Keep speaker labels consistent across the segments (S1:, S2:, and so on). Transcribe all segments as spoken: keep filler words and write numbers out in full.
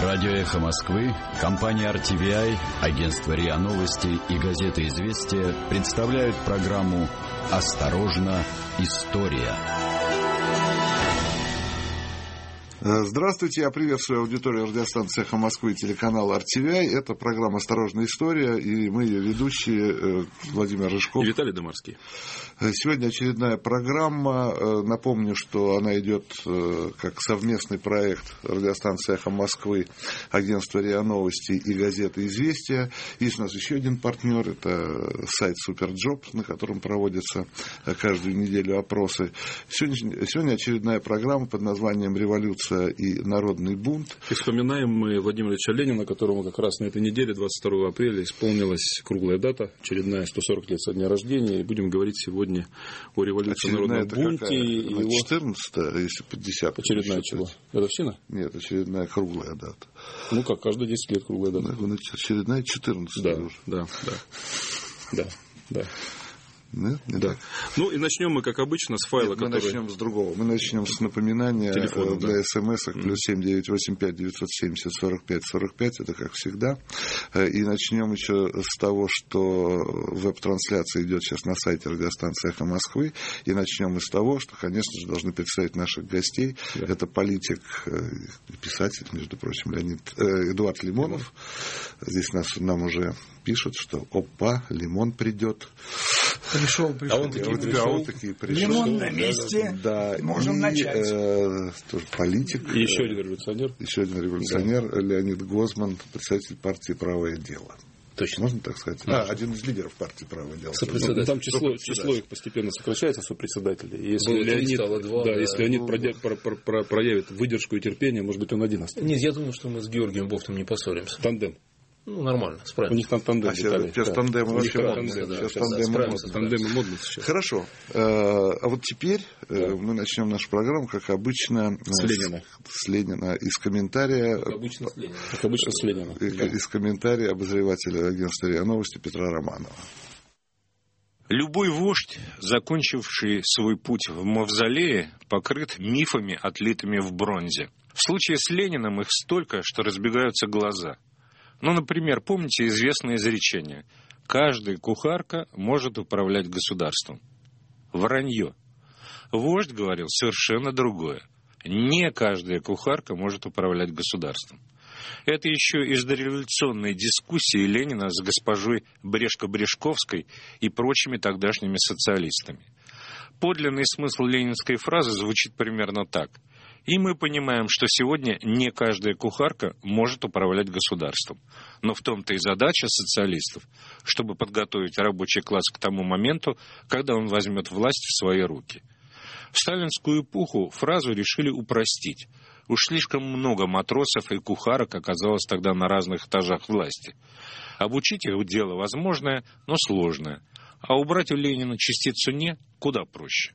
S1: Радио «Эхо Москвы», компания ар ти ви ай, агентство РИА Новости и газета «Известия» представляют программу «Осторожно, история».
S2: Здравствуйте, я приветствую аудиторию радиостанции «Эхо Москвы» и телеканала ар ти ви ай. Это программа «Осторожная история», и мы ее ведущие Владимир Рыжков
S3: и Виталий Домарский.
S2: Сегодня очередная программа. Напомню, что она идет как совместный проект радиостанции «Эхо Москвы», агентства РИА Новости и газеты «Известия». Есть у нас еще один партнер, это сайт Суперджоп, на котором проводятся каждую неделю опросы. Сегодня, сегодня очередная программа под названием «Революция и народный бунт».
S3: И вспоминаем мы Владимира Ильича Ленина, которому как раз на этой неделе, двадцать второго апреля, исполнилась круглая дата, очередная сто сорок лет со дня рождения. И будем говорить сегодня о революции,
S2: очередная
S3: народном бунте. И его...
S2: четырнадцатая, если пятьдесят.
S3: Очередная чего? Годовщина?
S2: Нет, очередная круглая дата.
S3: Ну как, каждые десять лет круглая дата.
S2: Да, очередная четырнадцатая
S3: да,
S2: уже. Да,
S3: да, да, да.
S2: Нет, не
S3: да.
S2: Так.
S3: Ну и начнем мы, как обычно, с файла,
S2: Нет, мы
S3: который...
S2: начнем с другого. Мы начнем с напоминания Телефона, для
S3: да.
S2: смс-ок плюс семь девятьсот восемьдесят пять девятьсот семьдесят сорок пять сорок пять. Это как всегда. И начнем еще с того, что веб-трансляция идет сейчас на сайте радиостанции «Эхо Москвы». И начнем мы с того, что, конечно же, должны представить наших гостей. Да. Это политик, писатель, между прочим, Леонид, э, Эдуард Лимонов. Здесь нас, нам уже пишут, что опа, Лимон придет.
S4: Пришел, пришел.
S3: А он такие пришел.
S2: А он такие пришел.
S4: Лимон на месте.
S2: Да.
S4: Можем
S2: и,
S4: начать.
S2: Э, тоже политик.
S3: И еще один революционер.
S2: Еще один революционер. Да. Леонид Гозман, представитель партии «Правое дело».
S3: Точно.
S2: Можно так сказать? А, один из лидеров партии «Правое дело».
S3: Ну, там число, число их постепенно сокращается, сопредседателей. Если Было Леонид, стало два, да, да. если Леонид ну, продя, про, про, про, проявит выдержку и терпение, может быть, он один останется.
S5: Нет, я думаю, что мы с Георгием Бофтом не поссоримся.
S3: Тандем.
S5: Ну, нормально, справимся.
S3: У них там тандем.
S2: А сейчас, сейчас тандемы вообще
S3: модно.
S2: Сейчас тандемы модно.
S3: Тандемы модно сейчас.
S2: Хорошо. А вот теперь да. мы начнем нашу программу, как обычно,
S3: с Ленина.
S2: С Ленина. Из комментария...
S5: Как обычно с Ленина.
S3: Как обычно с Ленина.
S2: Из комментария обозревателя агентства РИА Новости Петра Романова.
S6: Любой вождь, закончивший свой путь в мавзолее, покрыт мифами, отлитыми в бронзе. В случае с Лениным их столько, что разбегаются глаза. Ну, например, помните известное изречение: «Каждая кухарка может управлять государством». Вранье. Вождь говорил совершенно другое. Не каждая кухарка может управлять государством. Это еще из дореволюционной дискуссии Ленина с госпожой Брешко-Брешковской и прочими тогдашними социалистами. Подлинный смысл ленинской фразы звучит примерно так. И мы понимаем, что сегодня не каждая кухарка может управлять государством. Но в том-то и задача социалистов, чтобы подготовить рабочий класс к тому моменту, когда он возьмет власть в свои руки. В сталинскую эпоху фразу решили упростить. Уж слишком много матросов и кухарок оказалось тогда на разных этажах власти. Обучить их дело возможное, но сложное. А убрать у Ленина частицу «не» куда проще.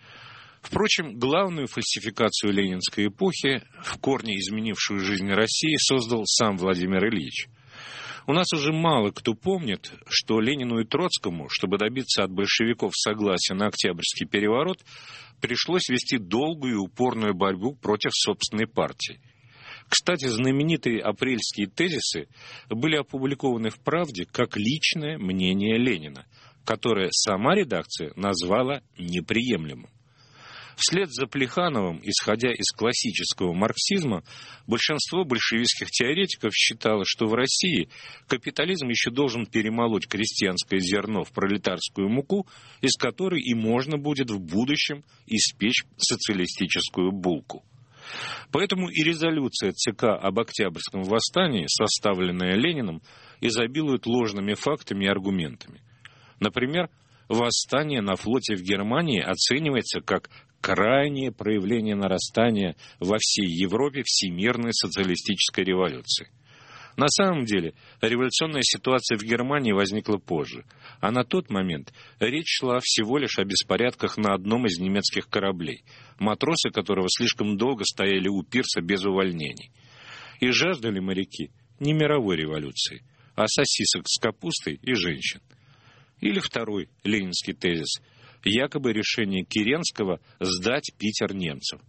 S6: Впрочем, главную фальсификацию ленинской эпохи, в корне изменившую жизнь России, создал сам Владимир Ильич. У нас уже мало кто помнит, что Ленину и Троцкому, чтобы добиться от большевиков согласия на Октябрьский переворот, пришлось вести долгую и упорную борьбу против собственной партии. Кстати, знаменитые апрельские тезисы были опубликованы в «Правде» как личное мнение Ленина, которое сама редакция назвала неприемлемым. Вслед за Плехановым, исходя из классического марксизма, большинство большевистских теоретиков считало, что в России капитализм еще должен перемолоть крестьянское зерно в пролетарскую муку, из которой и можно будет в будущем испечь социалистическую булку. Поэтому и резолюция ЦК об Октябрьском восстании, составленная Лениным, изобилует ложными фактами и аргументами. Например, восстание на флоте в Германии оценивается как крайнее проявление нарастания во всей Европе всемирной социалистической революции. На самом деле, революционная ситуация в Германии возникла позже, а на тот момент речь шла всего лишь о беспорядках на одном из немецких кораблей, матросы которого слишком долго стояли у пирса без увольнений. И жаждали моряки не мировой революции, а сосисок с капустой и женщин. Или второй ленинский тезис – якобы решение Керенского сдать Питер немцам.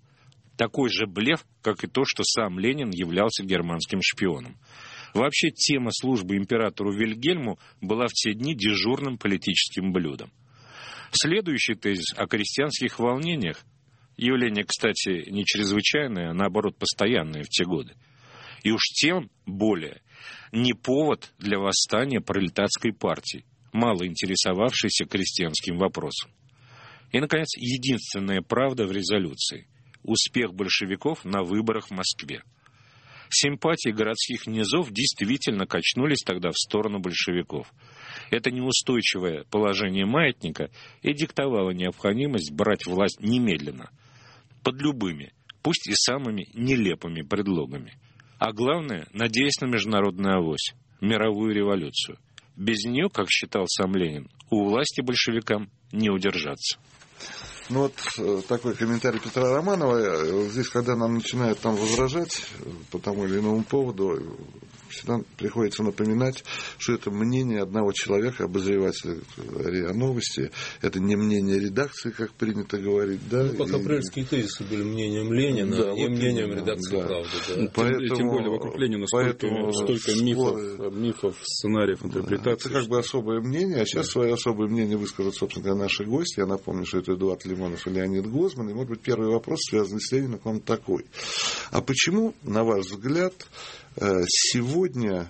S6: Такой же блеф, как и то, что сам Ленин являлся германским шпионом. Вообще, тема службы императору Вильгельму была в те дни дежурным политическим блюдом. Следующий тезис о крестьянских волнениях, явление, кстати, не чрезвычайное, а наоборот постоянное в те годы, и уж тем более не повод для восстания пролетарской партии, мало интересовавшейся крестьянским вопросом. И, наконец, единственная правда в резолюции – успех большевиков на выборах в Москве. Симпатии городских низов действительно качнулись тогда в сторону большевиков. Это неустойчивое положение маятника и диктовало необходимость брать власть немедленно, под любыми, пусть и самыми нелепыми предлогами. А главное, надеясь на международную авось, мировую революцию. Без нее, как считал сам Ленин, у власти большевикам не удержаться.
S2: Ну вот такой комментарий Петра Романова. Здесь, когда нам начинают там возражать по тому или иному поводу, всегда приходится напоминать, что это мнение одного человека, обозревателя РИА Новости. Это не мнение редакции, как принято говорить. Да?
S5: Ну, как
S2: и...
S5: апрельские тезисы были мнением Ленина, да, и вот мнением именно, редакции да. «Правды». Да.
S3: Поэтому, тем более вокруг Ленина столько, столько мифов, мифов, сценариев, интерпретаций.
S2: Это как бы особое мнение, а сейчас да. свое особое мнение выскажут, собственно говоря, наши гости. Я напомню, что это Эдуард Лимонов и Леонид Гозман. И, может быть, первый вопрос, связанный с Лениным, он такой. А почему, на ваш взгляд, сегодня,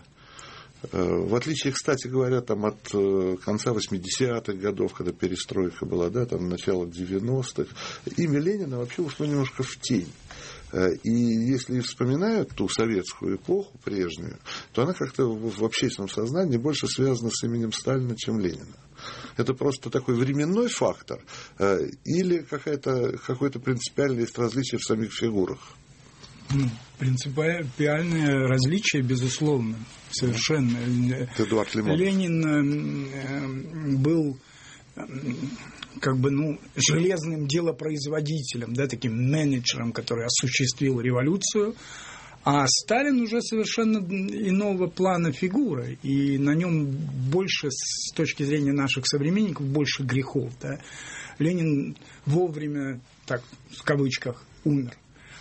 S2: в отличие, кстати говоря, там, от конца восьмидесятых годов, когда перестройка была, да, там, начало девяностых, имя Ленина вообще ушло немножко в тень. И если вспоминают ту советскую эпоху прежнюю, то она как-то в общественном сознании больше связана с именем Сталина, чем Ленина. Это просто такой временной фактор или какая-то, какое-то принципиальное есть различие в самих фигурах?
S4: Ну, принципиальное различие, безусловно, совершенно.
S2: Эдуард Лимонов.
S4: Ленин был как бы, ну, железным делопроизводителем, да, таким менеджером, который осуществил революцию, а Сталин уже совершенно иного плана фигура, и на нем больше, с точки зрения наших современников, больше грехов. Да. Ленин вовремя, так, в кавычках, умер.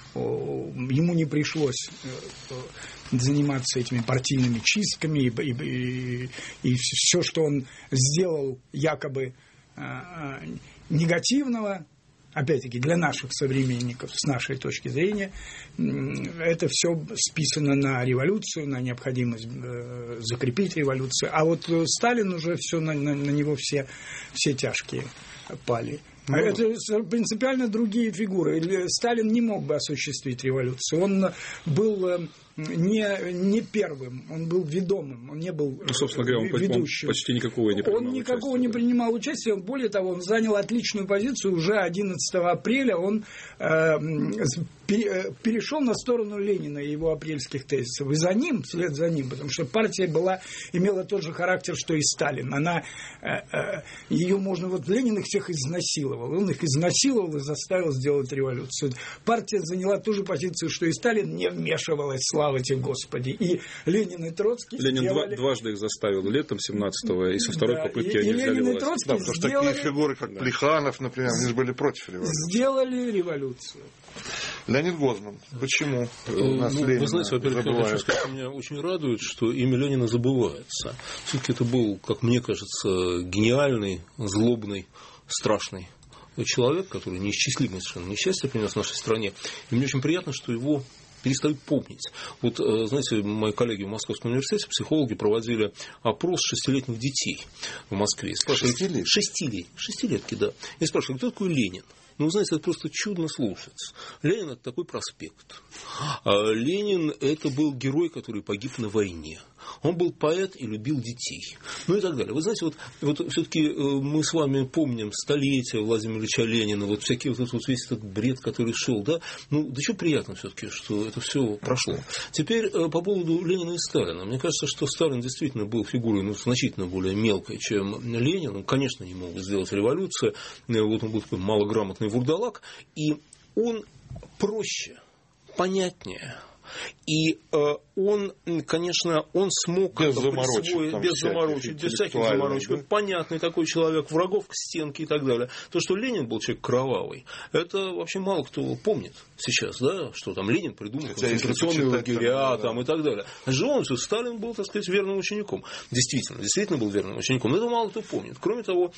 S4: Ему не пришлось заниматься этими партийными чистками, и, и, и, и все, что он сделал якобы негативного, опять-таки для наших современников, с нашей точки зрения, это все списано на революцию, на необходимость закрепить революцию. А вот Сталин уже все на, на, на него все, все тяжкие пали. Ну, это принципиально другие фигуры. Сталин не мог бы осуществить революцию. Он был не, не первым, он был ведомым, он не был ну,
S3: собственно говоря, он
S4: ведущим.
S3: Он почти никакого не принимал
S4: Он никакого
S3: участия,
S4: не
S3: да.
S4: принимал участия. Более того, он занял отличную позицию. Уже одиннадцатого апреля он э, перешел на сторону Ленина и его апрельских тезисов. И за ним, вслед за ним, потому что партия была, имела тот же характер, что и Сталин. Она, э, э, ее можно, вот Ленин их всех изнасиловал. Он их изнасиловал и заставил сделать революцию. Партия заняла ту же позицию, что и Сталин, не вмешивалась, слава тебе, Господи. И Ленин и Троцкий
S3: Ленин
S4: сделали...
S3: дважды их заставил летом семнадцатого, и со второй да, попытки
S4: и,
S3: они
S4: и
S3: взяли
S4: Ленин
S3: власть.
S4: И Троцкий
S2: да, потому что
S4: сделали...
S2: такие фигуры, как да. Плеханов, например, они же были против революции.
S4: Сделали революцию.
S2: Леонид Гозман, почему у нас
S5: ну,
S2: Ленина
S5: вы знаете, во-первых, я хочу сказать, меня очень радует, что имя Ленина забывается. Все-таки это был, как мне кажется, гениальный, злобный, страшный человек, который неисчислимое совершенно несчастье принес в нашей стране. И мне очень приятно, что его перестают помнить. Вот, знаете, мои коллеги в Московском университете, психологи, проводили опрос шестилетних детей в Москве.
S2: Шестилетки?
S5: Шестилетки, шестилетки, да. И спрашивали, кто такой Ленин? Ну, вы знаете, это просто чудно слушается. Ленин – это такой проспект. А Ленин – это был герой, который погиб на войне. Он был поэт и любил детей. Ну и так далее. Вы знаете, вот, вот все-таки мы с вами помним столетие Владимира Ильича Ленина, вот всякий вот, вот весь этот бред, который шел, да. Ну, да что приятно все-таки, что это все прошло. Теперь по поводу Ленина и Сталина. Мне кажется, что Сталин действительно был фигурой ну, значительно более мелкой, чем Ленин. Он, конечно, не мог сделать революцию. Вот он был такой малограмотный вурдалак. И он проще, понятнее И он, конечно, он смог
S2: без заморочек,
S5: без заморочек, без всяких заморочек. Да? Понятный такой человек, врагов к стенке и так далее. То, что Ленин был человек кровавый, это вообще мало кто помнит сейчас, да, что там Ленин придумал концентрационные лагеря там, да. и так далее. А же он, что Сталин был, так сказать, верным учеником. Действительно, действительно был верным учеником. Но это мало кто помнит. Кроме того,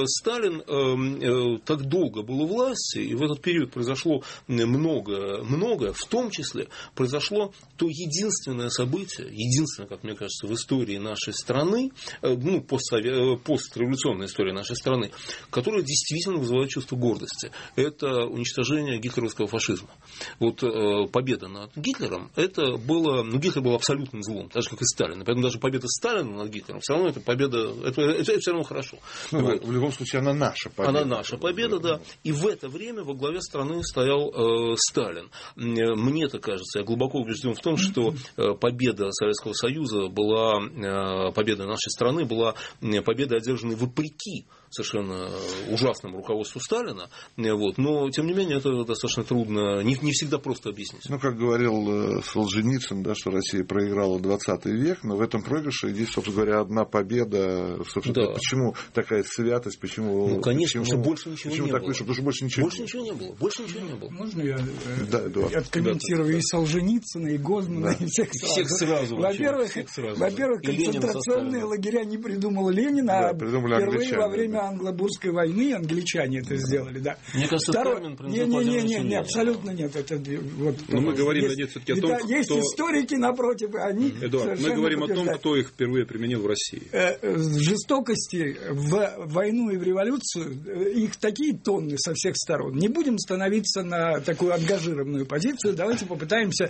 S5: Сталин так долго был у власти, и в этот период произошло много, многое, в том числе произошло то единственное событие, единственное, как мне кажется, в истории нашей страны, ну, постреволюционной истории нашей страны, которое действительно вызывает чувство гордости. Это уничтожение гитлеровского фашизма. Вот победа над Гитлером, это было, ну, Гитлер был абсолютным злом, так же, как и Сталин. Поэтому даже победа Сталина над Гитлером, все равно это победа, это, это, это все равно хорошо.
S2: Ну, вот. В любом случае, она наша победа.
S5: Она наша победа, да. И в это время во главе страны стоял э, Сталин. Мне-то кажется, я глубоко убежден в том, что победа Советского Союза была, э, победа нашей страны была победой, одержанной вопреки совершенно ужасному руководству Сталина. Вот. Но, тем не менее, это достаточно трудно, не, не всегда просто объяснить.
S2: Ну, как говорил Солженицын, да, что Россия проиграла двадцатый век, но в этом проигрыше есть, собственно говоря, одна победа. Собственно, да. Почему такая святость, почему...
S5: Ну, конечно,
S2: почему,
S5: потому что больше ничего
S2: почему
S5: не
S2: так
S5: было.
S2: Вышло? Потому что больше ничего,
S5: больше ничего не было. Больше ничего не было.
S4: Можно я
S2: да, Эдуард.
S4: откомментирую да, и Солженицына, и Гозмана, да. и всех сразу?
S5: Всех сразу.
S4: Во-первых,
S5: всех сразу.
S4: во-первых концентрационные лагеря не придумал Ленин,
S2: да,
S4: а впервые во время да. англо-бурской войны войны англичане это сделали, да.
S5: Мне кажется,
S4: Второе...
S5: термин
S4: не, не, не, не, не, абсолютно нет. Это, вот,
S3: Но мы говорим,
S4: есть,
S3: нет, все-таки о том,
S4: да, есть
S3: кто...
S4: историки напротив, они
S3: Эдуард, мы говорим о том, кто их впервые применил в России.
S4: Жестокости в войну и в революцию, их такие тонны со всех сторон. Не будем становиться на такую ангажированную позицию, давайте попытаемся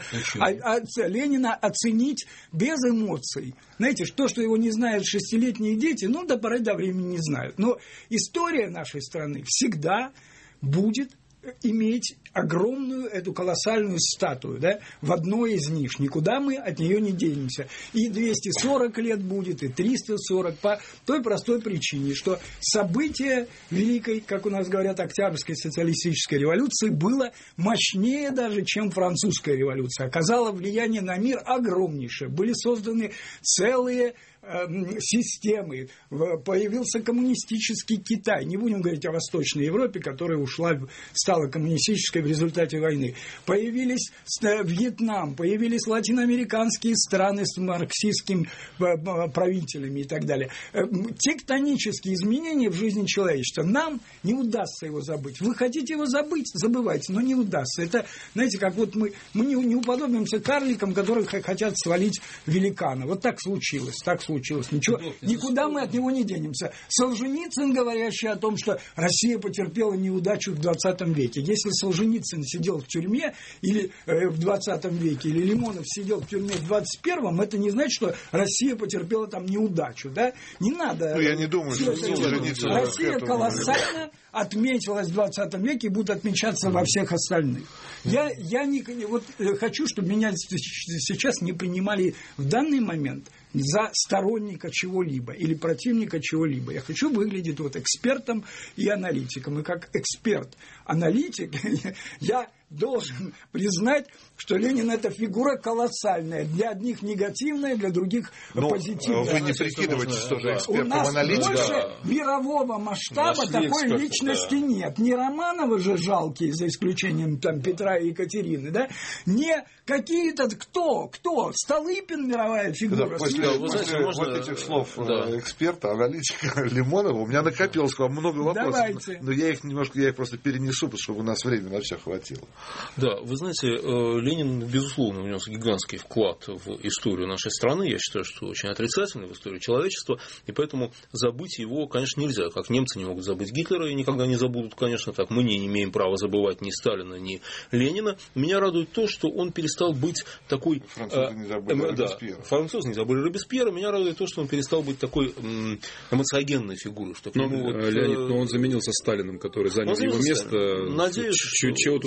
S4: Ленина оценить без эмоций. Знаете, то, что его не знают шестилетние дети, ну, до поры до времени не знают. Но история нашей страны всегда будет иметь огромную эту колоссальную статую, да, в одной из них. Никуда мы от нее не денемся. И двести сорок лет будет, и триста сорок, по той простой причине, что событие великой, как у нас говорят, Октябрьской социалистической революции было мощнее даже, чем французская революция. Оказало влияние на мир огромнейшее. Были созданы целые системы, появился коммунистический Китай, не будем говорить о Восточной Европе, которая ушла, стала коммунистической в результате войны, появились Вьетнам, появились латиноамериканские страны с марксистскими правителями и так далее. Тектонические изменения в жизни человечества, нам не удастся его забыть. Вы хотите его забыть, забывайте, но не удастся. Это, знаете, как вот мы, мы не, не уподобимся карликам, которые хотят свалить великана. Вот так случилось, так случилось. Случилось. Ничего, никуда мы от него не денемся. Солженицын, говорящий о том, что Россия потерпела неудачу в двадцатом веке. Если Солженицын сидел в тюрьме или э, в двадцатом веке, или Лимонов сидел в тюрьме в двадцать первом, это не значит, что Россия потерпела там неудачу. Да? Не надо...
S2: Ну, я не думаю, что Солженицын...
S4: Россия колоссально отметилась в двадцатом веке и будет отмечаться во всех остальных. Я, я не, вот, хочу, чтобы меня сейчас не принимали в данный момент за сторонника чего-либо или противника чего-либо. Я хочу выглядеть вот экспертом и аналитиком. И как эксперт-аналитик я должен признать, что Ленин – это фигура колоссальная. Для одних негативная, для других
S2: Но
S4: позитивная.
S2: Вы не прикидываетесь тоже экспертом-аналитиком.
S4: У нас больше мирового масштаба такой личности да. нет. Не Романовы же жалкие, за исключением там, Петра и Екатерины, да? Не какие-то... Кто? Кто? Столыпин мировая фигура.
S2: Да, после
S5: да,
S2: после
S5: знаете, можно...
S2: вот этих слов
S5: да.
S2: эксперта, аналитика Лимонова у меня накопилось к вам много вопросов.
S4: Давайте.
S2: Но я их немножко я их просто перенесу, чтобы у нас времени на все хватило.
S5: Да, вы знаете, Ленин, безусловно, внес гигантский вклад в историю нашей страны. Я считаю, что очень отрицательный в историю человечества. И поэтому забыть его, конечно, нельзя. Как немцы не могут забыть Гитлера и никогда не забудут, конечно, так мы не имеем права забывать ни Сталина, ни Ленина. Меня радует то, что он перестал быть такой...
S2: Французы не забыли
S5: э, да,
S2: Робеспьера.
S5: Французы не забыли Робеспьера. Меня радует то, что он перестал быть такой эмоциогенной фигурой. Что
S3: но,
S5: вот,
S3: Леонид, но он заменился Сталином, который занял его место.
S5: Надеюсь,
S3: Ч- чего тут радоваться?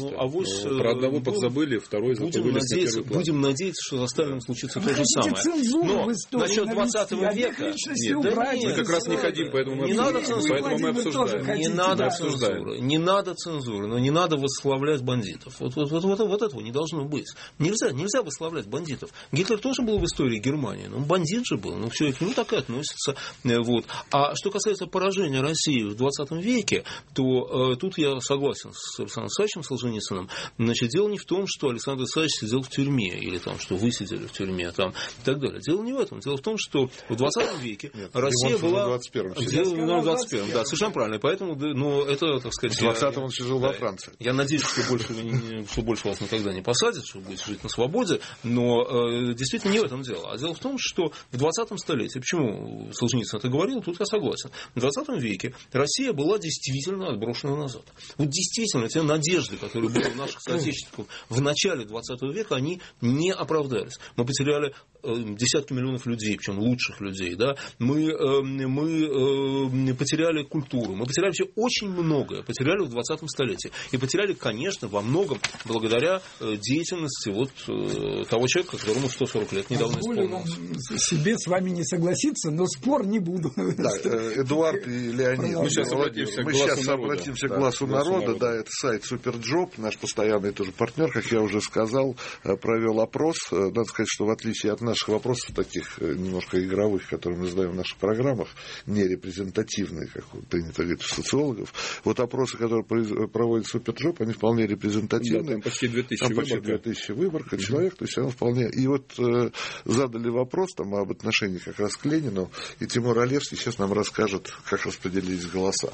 S3: Ну,
S5: а вось,
S3: ну, про одного
S5: ну,
S3: подзабыли, второй
S5: будем надеяться, будем надеяться, что заставим случиться то же самое. Но насчет двадцатого века...
S3: Нет, да, мы как раз не хотим, поэтому мы
S5: не надо
S3: обсуждаем. Поэтому мы обсуждаем.
S5: Не надо цензуры. Не надо цензуры, но не надо восславлять бандитов. Вот, вот, вот, вот, вот этого не должно быть. Нельзя, нельзя восславлять бандитов. Гитлер тоже был в истории Германии, но он бандит же был. Ну, все это ну, так и относится. Вот. А что касается поражения России в двадцатом веке, то э, тут я согласен с Александром Исаевичем Солженицыным. Значит, дело не в том, что Александр Исаевич сидел в тюрьме, или там, что вы сидели в тюрьме, там, и так далее. Дело не в этом. Дело в том, что в двадцатом веке Нет, Россия была...
S2: В двадцать первом.
S5: В двадцать первом, да, совершенно правильно. Поэтому, ну, это, так сказать...
S2: В двадцатом он сидел
S5: да,
S2: во Франции.
S5: Я надеюсь, что больше, что больше вас никогда не посадят, что вы будете жить на свободе, но э, действительно не в этом дело. А дело в том, что в двадцатом столетии, почему Солженицын это говорил, тут я согласен, в двадцатом веке Россия была действительно отброшена назад. Вот действительно, те надежды, которые были у наших соотечественников в начале двадцатого века, они не оправдались. Мы потеряли э, десятки миллионов людей, причем лучших людей, да? мы, э, мы э, потеряли культуру, мы потеряли вообще очень многое, потеряли в двадцатом столетии. И потеряли, конечно, во многом благодаря э, деятельности вот, э, того человека, которому сто сорок лет недавно исполнилось.
S4: Себе с вами не согласиться, но спор не буду.
S2: Да, Эдуард и Леонид.
S3: Мы сейчас обратимся,
S2: Мы
S3: к,
S2: сейчас
S3: голосу
S2: обратимся
S3: да,
S2: к глазу народа.
S3: народа.
S2: Да, это сайт Суперджоп, наш постоянный тоже партнер, как я уже сказал, провел опрос. Надо сказать, что в отличие от наших вопросов, таких немножко игровых, которые мы задаем в наших программах, не репрезентативные, как принято говорить у социологов, вот опросы, которые проводит Суперджоп, они вполне репрезентативные.
S3: Да, там почти две тысячи
S2: там почти две тысячи выборка mm-hmm. человек, то есть оно вполне... И вот э, задали вопрос там об отношении как раз к Ленину, и Тимур Олевский сейчас нам расскажет, как распределились голоса.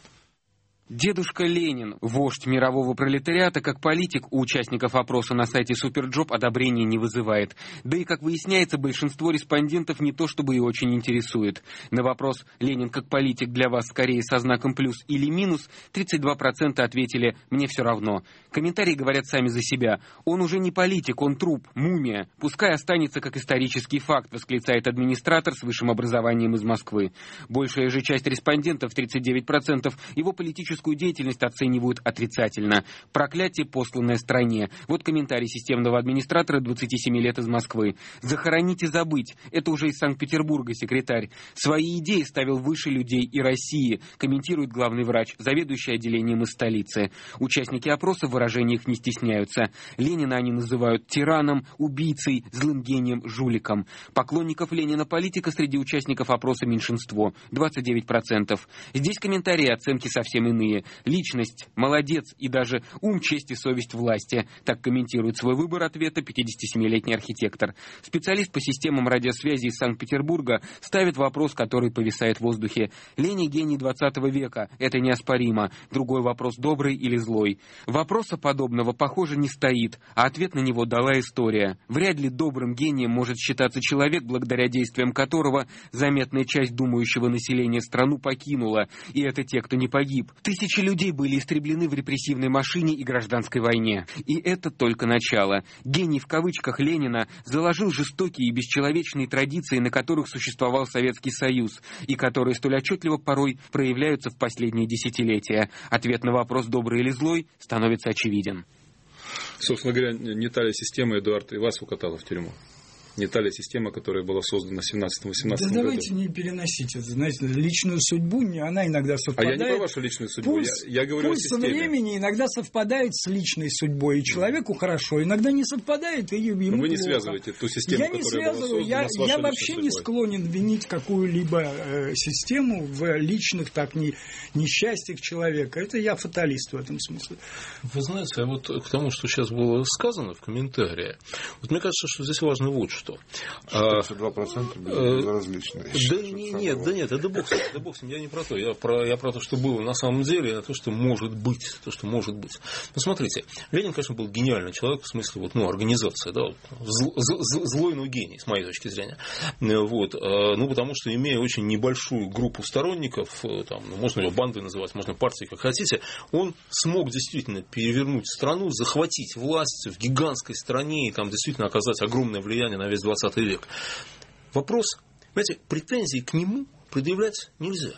S7: Дедушка Ленин, вождь мирового пролетариата, как политик у участников опроса на сайте Суперджоп одобрения не вызывает. Да и, как выясняется, большинство респондентов не то чтобы и очень интересует. На вопрос «Ленин как политик для вас скорее со знаком плюс или минус» тридцать два процента ответили «мне все равно». Комментарии говорят сами за себя. «Он уже не политик, он труп, мумия. Пускай останется как исторический факт», восклицает администратор с высшим образованием из Москвы. Большая же часть респондентов, тридцать девять процентов, его политическую деятельность оценивают отрицательно. Проклятие, посланное стране. Вот комментарий системного администратора двадцати семи лет из Москвы. «Захоронить и забыть». Это уже из Санкт-Петербурга секретарь. «Свои идеи ставил выше людей и России», комментирует главный врач, заведующий отделением из столицы. Участники опроса в выражениях не стесняются. Ленина они называют тираном, убийцей, злым гением, жуликом. Поклонников Ленина-политика среди участников опроса меньшинство. двадцать девять процентов. Здесь комментарии и оценки совсем иные. Личность, молодец и даже ум, честь и совесть власти. Так комментирует свой выбор ответа пятидесятисемилетний архитектор. Специалист по системам радиосвязи из Санкт-Петербурга ставит вопрос, который повисает в воздухе. Ленин гений двадцатого века. Это неоспоримо. Другой вопрос: добрый или злой. Вопроса подобного, похоже, не стоит, а ответ на него дала история. Вряд ли добрым гением может считаться человек, благодаря действиям которого заметная часть думающего населения страну покинула. И это те, кто не погиб. Тысячи людей были истреблены в репрессивной машине и гражданской войне. И это только начало. Гений в кавычках Ленина заложил жестокие и бесчеловечные традиции, на которых существовал Советский Союз, и которые столь отчетливо порой проявляются в последние десятилетия. Ответ на вопрос, добрый или злой, становится очевиден.
S3: Собственно говоря, не та ли система, Эдуард, и вас укатала в тюрьму? Не та ли система, которая была создана в семнадцатом-восемнадцатом
S4: да
S3: году?
S4: Давайте не переносите, знаете, личную судьбу, она иногда совпадает.
S3: А я не про вашу личную судьбу,
S4: пульс,
S3: я, я говорю
S4: пульс
S3: о системе.
S4: времени иногда совпадает с личной судьбой, и человеку хорошо, иногда не совпадает, и ему
S3: Но вы не
S4: плохо.
S3: связываете ту систему,
S4: я не
S3: которая
S4: связываю,
S3: была создана
S4: я,
S3: с вашей
S4: я вообще не склонен винить какую-либо э, систему в личных так не, несчастьях человека. Это я фаталист в этом смысле.
S5: Вы знаете, а вот к тому, что сейчас было сказано в комментарии, вот мне кажется, что здесь важно вот что.
S2: тридцать два процента были различные.
S5: Да не, нет, да нет, это бог с ним, это бог с ним, я не про то, я про, я про то, что было на самом деле, а то, что может быть, то, что может быть. Ну, смотрите, Ленин, конечно, был гениальный человек, в смысле, вот, ну, организация, да, зл, зл, злой, но гений, с моей точки зрения. Вот, ну, потому что, имея очень небольшую группу сторонников, там, ну, можно ее бандой называть, можно партией, как хотите, он смог действительно перевернуть страну, захватить власть в гигантской стране и там действительно оказать огромное влияние на весь двадцатый век. Вопрос, знаете, претензий к нему предъявлять нельзя.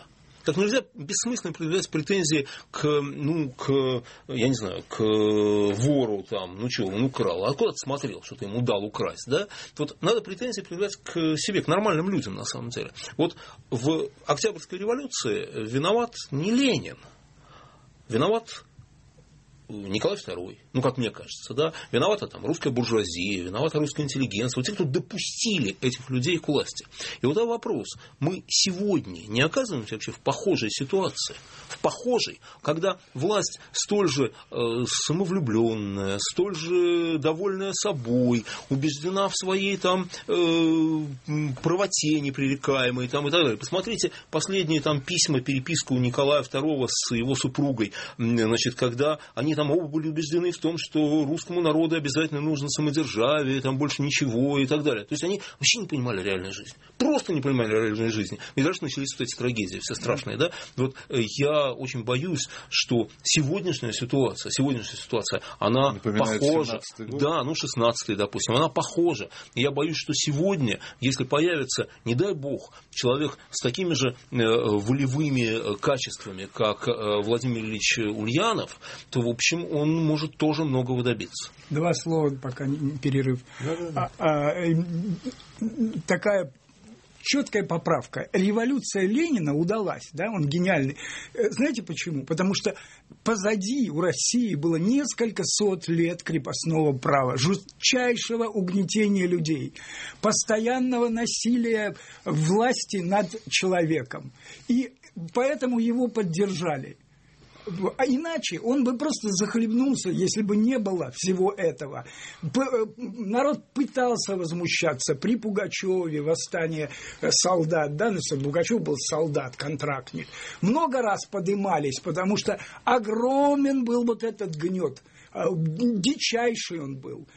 S5: Так нельзя бессмысленно предъявлять претензии к, ну, к, я не знаю, к вору там, ну чего, он украл, а куда ты смотрел, что ты ему дал украсть, да? Вот надо претензии предъявлять к себе, к нормальным людям, на самом деле. Вот в Октябрьской революции виноват не Ленин, виноват Николай второй, ну, как мне кажется, да, виновата там русская буржуазия, виновата русская интеллигенция, вот те, кто допустили этих людей к власти. И вот этот вопрос, мы сегодня не оказываемся вообще в похожей ситуации, в похожей, когда власть столь же э, самовлюбленная, столь же довольная собой, убеждена в своей там э, правоте непререкаемой там, и так далее. Посмотрите последние там письма, переписку Николая второго с его супругой, значит, когда они там оба были убеждены в том, что русскому народу обязательно нужно самодержавие, там больше ничего и так далее. То есть они вообще не понимали реальной жизни. Просто не понимали реальной жизни. И дальше начались вот эти трагедии, все страшные. Да? Вот я очень боюсь, что сегодняшняя ситуация, сегодняшняя ситуация, она похожа. Да, ну шестнадцатый, допустим, она похожа. И я боюсь, что сегодня, если появится, не дай бог, человек с такими же волевыми качествами, как Владимир Ильич Ульянов, то, в общем, он может тоже многого добиться.
S4: Два слова, пока не перерыв. А, а, такая четкая поправка. Революция Ленина удалась, да, он гениальный. Знаете почему? Потому что позади у России было несколько сот лет крепостного права, жутчайшего угнетения людей, постоянного насилия власти над человеком. И поэтому его поддержали. А иначе он бы просто захлебнулся, если бы не было всего этого. Народ пытался возмущаться при Пугачеве, восстание солдат, да, ну, Пугачев был солдат, контрактник. Много раз подымались, потому что огромен был вот этот гнет. Дичайший он был,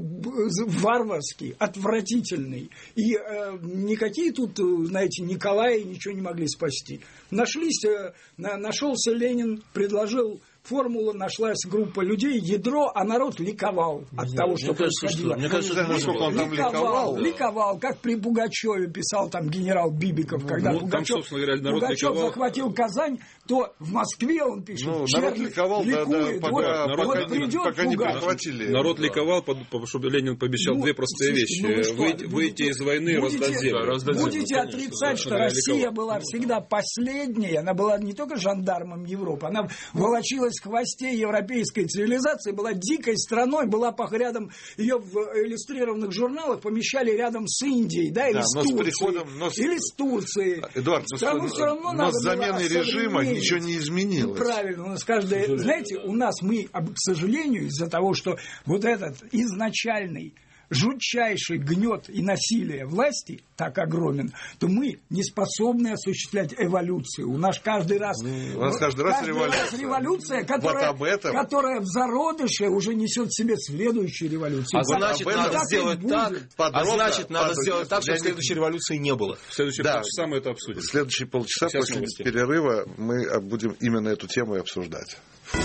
S4: варварский, отвратительный. И э, никакие тут, знаете, Николаи ничего не могли спасти. Нашлись, э, нашелся Ленин, предложил формула, нашлась группа людей, ядро, а народ ликовал от
S5: не
S4: того,
S5: знаю,
S4: что происходило.
S5: Мне кажется, что, насколько он там
S4: ликовал,
S5: ликовал.
S4: Ликовал, как при Пугачеве писал там генерал Бибиков, когда
S3: ну,
S4: Пугачев,
S3: там, говоря,
S4: Пугачев
S3: ликовал.
S4: захватил Казань, то в Москве он пишет,
S2: ну, народ ликовал, да, да, пока,
S4: вот,
S3: народ,
S4: вот
S3: пока,
S4: придет
S2: пока не
S4: Пугачев.
S2: прихватили.
S3: Народ
S2: да.
S3: ликовал, чтобы Ленин пообещал
S4: ну,
S3: две простые
S4: слушайте,
S3: вещи.
S4: Ну вы что,
S3: выйти,
S4: будете,
S3: выйти из войны,
S4: будете,
S3: раздать землю.
S5: раздать
S4: будете
S5: землю,
S4: отрицать,
S3: конечно,
S4: что
S3: да,
S4: Россия
S3: ликовал.
S4: была всегда последней, она была не только жандармом Европы, она волочилась в хвосте европейской цивилизации, была дикой страной, была рядом, ее в иллюстрированных журналах помещали рядом с Индией, да, или
S2: да,
S4: с
S2: но
S4: Турцией,
S2: с приходом, но с...
S4: или с Турцией.
S2: Эдуард,
S4: Страну все равно
S2: но
S4: надо
S2: с заменой режима ничего не изменилось.
S4: Ну, правильно, у нас каждая, знаете, у нас мы, к сожалению, из-за того, что вот этот изначальный жутчайший гнет и насилие власти так огромен, то мы не способны осуществлять эволюцию. У нас каждый раз,
S2: ну, у нас каждый раз
S4: каждый
S2: революция,
S4: раз революция которая,
S2: вот об этом.
S4: которая в зародыше уже несет в себе следующую революцию.
S5: А значит, надо
S4: так
S5: сделать так,
S2: подробно,
S5: а значит, надо
S2: подробно.
S5: сделать так, чтобы
S2: Я
S5: следующей революции не было.
S3: В следующие
S2: да.
S3: полчаса мы это обсудим.
S2: В следующие полчаса
S3: Сейчас
S2: после
S3: новости.
S2: перерыва мы будем именно эту тему и обсуждать.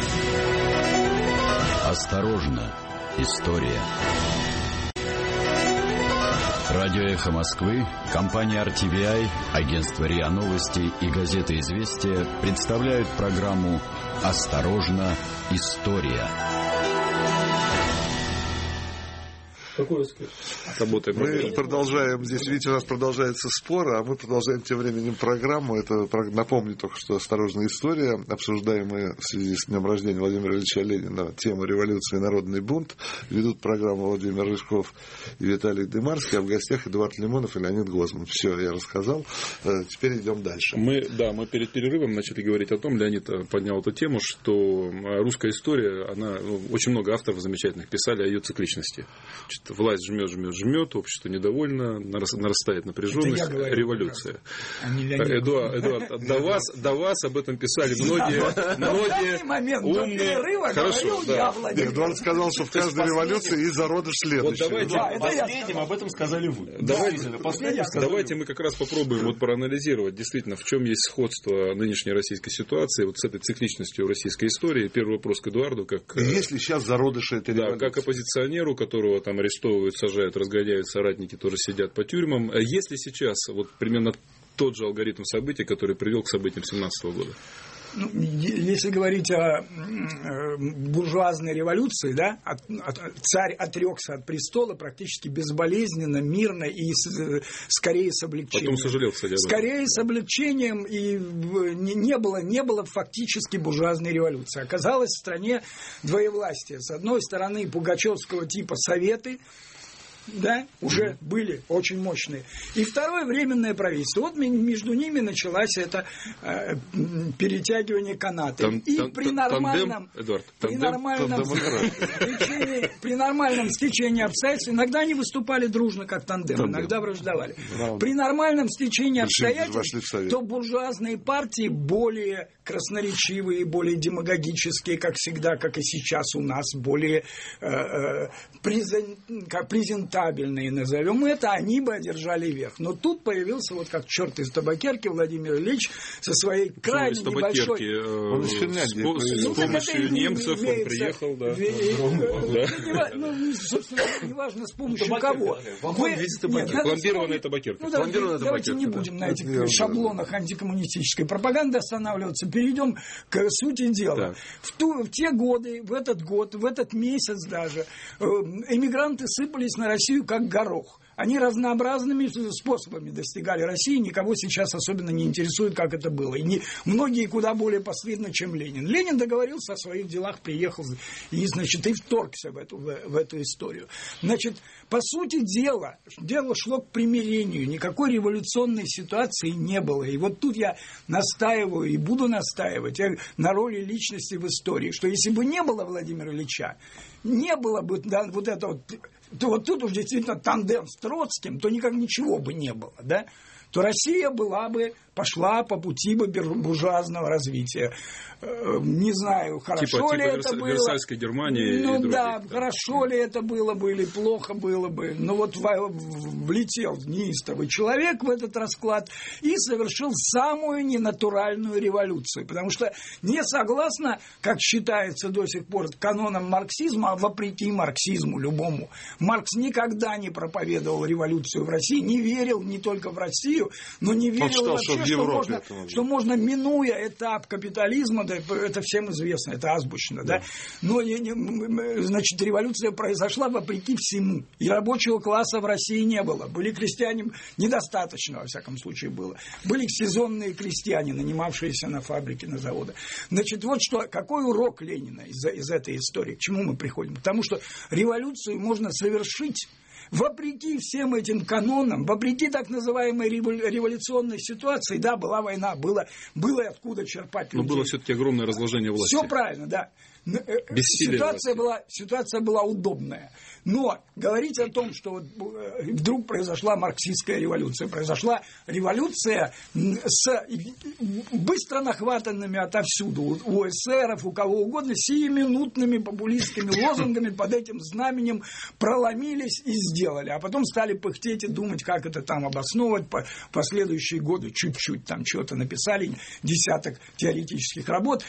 S1: Осторожно, история. Радио «Эхо Москвы», компания ар ти ви ай, агентство РИА Новости и газета «Известия» представляют программу «Осторожно, история».
S5: Какой успех?
S3: Работаем.
S2: Мы продолжаем, здесь, видите, у нас продолжается спор, а мы продолжаем тем временем программу. Это, напомню только, что «Осторожная история», обсуждаемая в связи с днем рождения Владимира Ильича Ленина, тему революции и народный бунт. Ведут программу Владимир Рыжков и Виталий Дымарский, а в гостях Эдуард Лимонов и Леонид Гозман. Все, я рассказал. Теперь идем дальше.
S3: Мы, да, мы перед перерывом начали говорить о том, Леонид поднял эту тему, что русская история, она, очень много авторов замечательных писали о ее цикличности. Власть жмет, жмет, жмет, общество недовольно, нарастает напряженность, революция. Эдуард, Эдуард, до вас, до вас об этом писали многие, многие
S4: момент
S3: умные. Хорошо,
S4: да.
S2: Эдуард сказал, что в каждой революции есть зародыш следующего.
S3: Вот давайте,
S4: да,
S5: последним об этом сказали вы.
S3: Давайте,
S5: последним
S3: давайте мы как раз попробуем вот проанализировать, действительно, в чем есть сходство нынешней российской ситуации вот с этой цикличностью российской истории. Первый вопрос к Эдуарду, как,
S2: есть ли сейчас зародыши этой
S3: да,
S2: революции?
S3: как оппозиционеру, которого там арестовывают, сажают, разгоняют, соратники тоже сидят по тюрьмам. Если сейчас вот примерно тот же алгоритм событий, который привел к событиям семнадцатого года?
S4: Ну, если говорить о буржуазной революции, да, от, от, царь отрекся от престола практически безболезненно, мирно и с, скорее с облегчением.
S3: Потом сожалел, кстати, об этом.
S4: Скорее с облегчением, и не, не, было, не было фактически буржуазной революции. Оказалось в стране двоевластие. С одной стороны, пугачевского типа советы, да, уже mm-hmm. были очень мощные. И второе, временное правительство. Вот между ними началось это э, перетягивание каната. Там, и там, при нормальном, тандем, Эдуард, при, тандем, нормальном стечении, при нормальном стечении обстоятельств, иногда они выступали дружно как тандем, тандем. иногда враждовали. Правда. При нормальном стечении обстоятельств, то буржуазные партии более красноречивые, более демагогические, как всегда, как и сейчас у нас, более э, э, презен, презентабельные, назовем это, они бы одержали верх. Но тут появился, вот как черт из табакерки, Владимир Ильич со своей крайне
S3: ну,
S4: небольшой...
S3: Э, он из Финляндии. С, с помощью немцев он приехал, да.
S4: Ну, собственно, неважно, с помощью кого.
S3: Пломбированная табакерка.
S4: Давайте не будем на этих шаблонах антикоммунистической пропаганды останавливаться. Перейдем к сути дела. В те годы, в этот год, в этот месяц даже, эмигранты сыпались на Россию как горох. Они разнообразными способами достигали России, никого сейчас особенно не интересует, как это было. И не, многие куда более постыдно, чем Ленин. Ленин договорился о своих делах, приехал и, значит, и вторгся в эту, в, в эту историю. Значит, по сути дела, дело шло к примирению, никакой революционной ситуации не было. И вот тут я настаиваю и буду настаивать на роли личности в истории, что если бы не было Владимира Ильича, не было бы да, вот этого... то вот тут уж действительно тандем с Троцким, то никак ничего бы не было, да? То Россия была бы, пошла по пути бы буржуазного развития. Не знаю, хорошо
S3: типа,
S4: ли
S3: типа
S4: это было.
S3: Версальской Германии.
S4: Ну
S3: и
S4: да,
S3: других,
S4: хорошо ли это было бы или плохо было бы. Но вот влетел неистовый человек в этот расклад и совершил самую ненатуральную революцию. Потому что не согласно, как считается до сих пор, канонам марксизма, а вопреки марксизму любому. Маркс никогда не проповедовал революцию в России, не верил не только в Россию, но не верил считал, вообще, что, что, можно, что можно, минуя этап капитализма, да, это всем известно, это азбучно, да. Да? Но, значит, революция произошла вопреки всему. И рабочего класса в России не было. Были крестьяне, недостаточно, во всяком случае, было. Были сезонные крестьяне, нанимавшиеся на фабрике, на заводы. Значит, вот что, какой урок Ленина из, из этой истории? К чему мы приходим? Потому что революцию можно совершить вопреки всем этим канонам, вопреки так называемой революционной ситуации. Да, была война, было, было откуда черпать людей.
S3: Но было все-таки огромное разложение власти.
S4: Все правильно, да. Ситуация была, ситуация была удобная. Но говорить о том, что вот вдруг произошла марксистская революция, произошла революция с быстро нахватанными отовсюду, у эсеров, у кого угодно, сиюминутными популистскими лозунгами под этим знаменем проломились и сделали. А потом стали пыхтеть и думать, как это там обосновывать. По последующие годы чуть-чуть там что-то написали, десяток теоретических работ.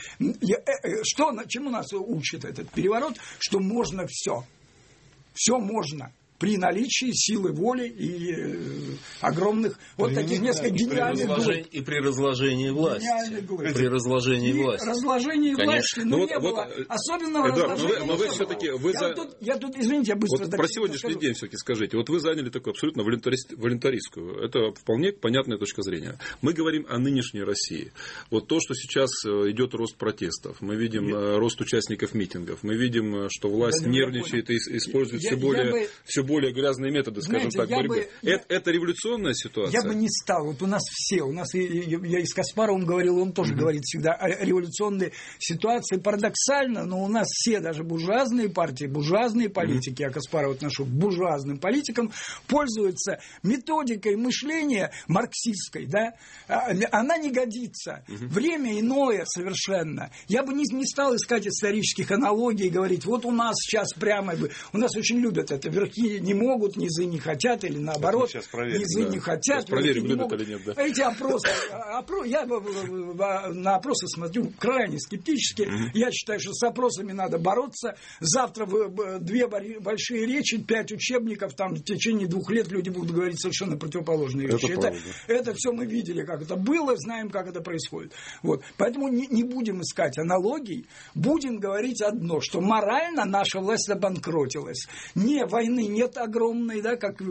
S4: Что, чему нас учит этот переворот? Что можно все. Все можно при наличии силы воли и э, огромных вот таких несколько гениальных групп.
S5: И при разложении власти. При разложении
S4: и
S5: власти.
S4: разложении власти. Ну, вот, не вот, было особенного
S3: Эдуард,
S4: разложения.
S3: Но вы, но вы все-таки... Вы
S4: я,
S3: за...
S4: тут, я тут, извините, я быстро...
S3: Вот про сегодняшний день все-таки скажите. Вот вы заняли такую абсолютно волюнтаристскую. Это вполне понятная точка зрения. Мы говорим о нынешней России. Вот то, что сейчас идет рост протестов. Мы видим Нет. рост участников митингов. Мы видим, что власть да, нервничает и использует я, все более... Бы... все более грязные методы, скажем Знаете, так, борьбы. Бы, это, я, это революционная ситуация?
S4: Я бы не стал. Вот у нас все, у нас, я, я и с Каспаровым говорил, он тоже mm-hmm. говорит всегда о революционной ситуации. Парадоксально, но у нас все, даже буржуазные партии, буржуазные политики, mm-hmm. я Каспарова отношу к буржуазным политикам, пользуются методикой мышления марксистской, да? Она не годится. Mm-hmm. Время иное совершенно. Я бы не, не стал искать исторических аналогий и говорить, вот у нас сейчас прямо, у нас очень любят это, верхи не могут, низы не хотят, или наоборот,
S2: проверим,
S4: низы
S2: да.
S4: не хотят.
S3: Проверим,
S4: не
S3: любят
S4: могут.
S3: или нет, да.
S4: Эти опросы, опро... я на опросы смотрю крайне скептически. Mm-hmm. Я считаю, что с опросами надо бороться. Завтра две большие речи, пять учебников, там в течение двух лет люди будут говорить совершенно противоположные вещи. Это, это, это все мы видели, как это было, знаем, как это происходит. Вот. Поэтому не, не будем искать аналогий, будем говорить одно, что морально наша власть обанкротилась. Не, войны нет огромной, да, как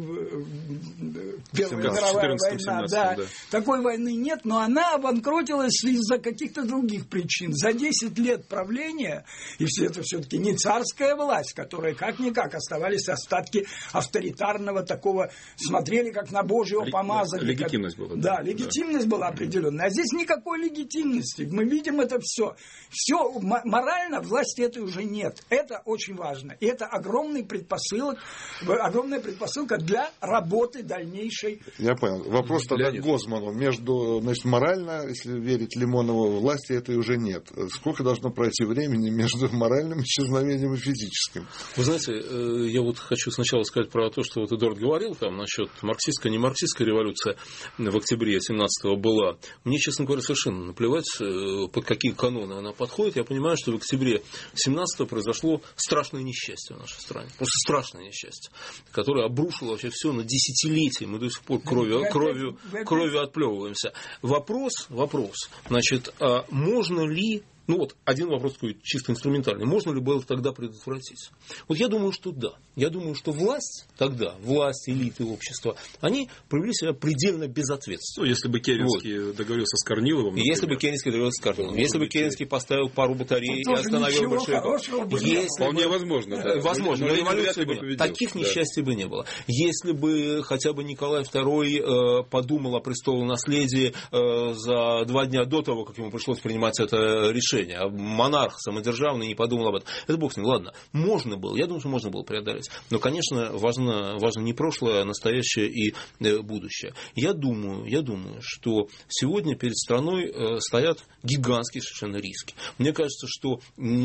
S4: Первая мировая война. Да. Да. Такой войны нет, но она обанкротилась из-за каких-то других причин. За десять лет правления, и все это все-таки не царская власть, которая как-никак оставались остатки авторитарного такого, смотрели как на Божьего помазанника.
S3: Легитимность была.
S4: Да, да легитимность да. была определенная. А здесь никакой легитимности. Мы видим это все. Все морально власти этой уже нет. Это очень важно. И это огромный предпосылок, огромная предпосылка для работы дальнейшей.
S2: Я понял. Вопрос тогда к Гозману. Между, значит, морально, если верить Лимонову, власти этой уже нет. Сколько должно пройти времени между моральным исчезновением и физическим?
S5: Вы знаете, я вот хочу сначала сказать про то, что вот Эдуард говорил там насчет марксистской, не марксистской революция в октябре семнадцатого была. Мне, честно говоря, совершенно наплевать, под какие каноны она подходит. Я понимаю, что в октябре семнадцатого произошло страшное несчастье в нашей стране. Просто страшное несчастье, которое обрушило вообще все на десятилетия. Мы до сих пор кровью, кровью, кровью отплевываемся. Вопрос, вопрос, значит, а можно ли... Ну вот, один вопрос такой чисто инструментальный. Можно ли было тогда предотвратить? Вот я думаю, что да. Я думаю, что власть тогда, власть, элиты общества, они провели себя предельно безответственно.
S3: Ну, если бы Керенский вот. договорился с Корниловым.
S5: Например. Если бы Керенский договорился с Корниловым. Если бы Керенский поставил пару батарей и остановил большевиков.
S3: Вполне возможно. Да.
S5: Возможно, но, но революции бы победил. Таких да. несчастий бы не было. Если бы хотя бы Николай второй э, подумал о престолонаследии э, за два дня до того, как ему пришлось принимать это решение, а монарх самодержавный не подумал об этом. Это бог с ним. Ладно, можно было. Я думаю, что можно было преодолеть. Но, конечно, важно, важно не прошлое, а настоящее и будущее. Я думаю, я думаю, что сегодня перед страной стоят гигантские совершенно риски. Мне кажется, что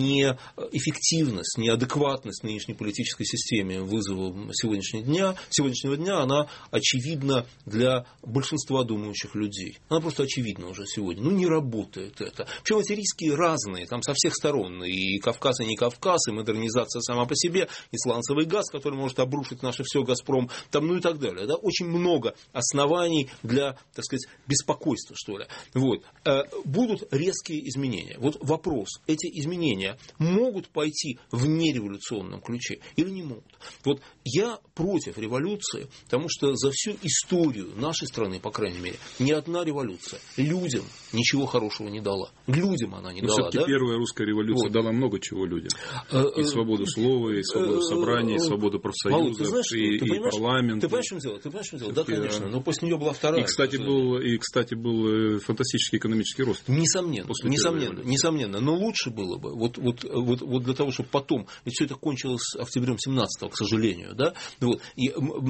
S5: неэффективность, неадекватность нынешней политической системе вызовов сегодняшнего дня, сегодняшнего дня, она очевидна для большинства думающих людей. Она просто очевидна уже сегодня. Ну, не работает это. Причем эти риски разные, там со всех сторон. И Кавказ, и не Кавказ, и модернизация сама по себе, и сланцевый газ, который может обрушить наше все Газпром, там, ну и так далее. Да? Очень много оснований для, так сказать, беспокойства, что ли. Вот. Будут резкие изменения. Вот вопрос, эти изменения могут пойти в нереволюционном ключе или не могут? Вот я против революции, потому что за всю историю нашей страны, по крайней мере, ни одна революция людям ничего хорошего не дала. Людям она не
S3: Но
S5: дала.
S3: Все-таки
S5: да?
S3: первая русская революция вот. дала много чего людям. И свободу слова, и свободу собраний, и свободу профсоюзов,
S5: Володь, знаешь,
S3: и, и парламент.
S5: Ты понимаешь, в чем дело? Ты понимаешь, в чем дело? Да, конечно. Но после нее была вторая.
S3: И, кстати, был, и, кстати, был фантастический экономический рост.
S5: Несомненно. Несомненно, несомненно. Но лучше было бы, вот, вот, вот, вот для того, чтобы потом, ведь все это кончилось октябрем семнадцатого, к сожалению, да? Вот. И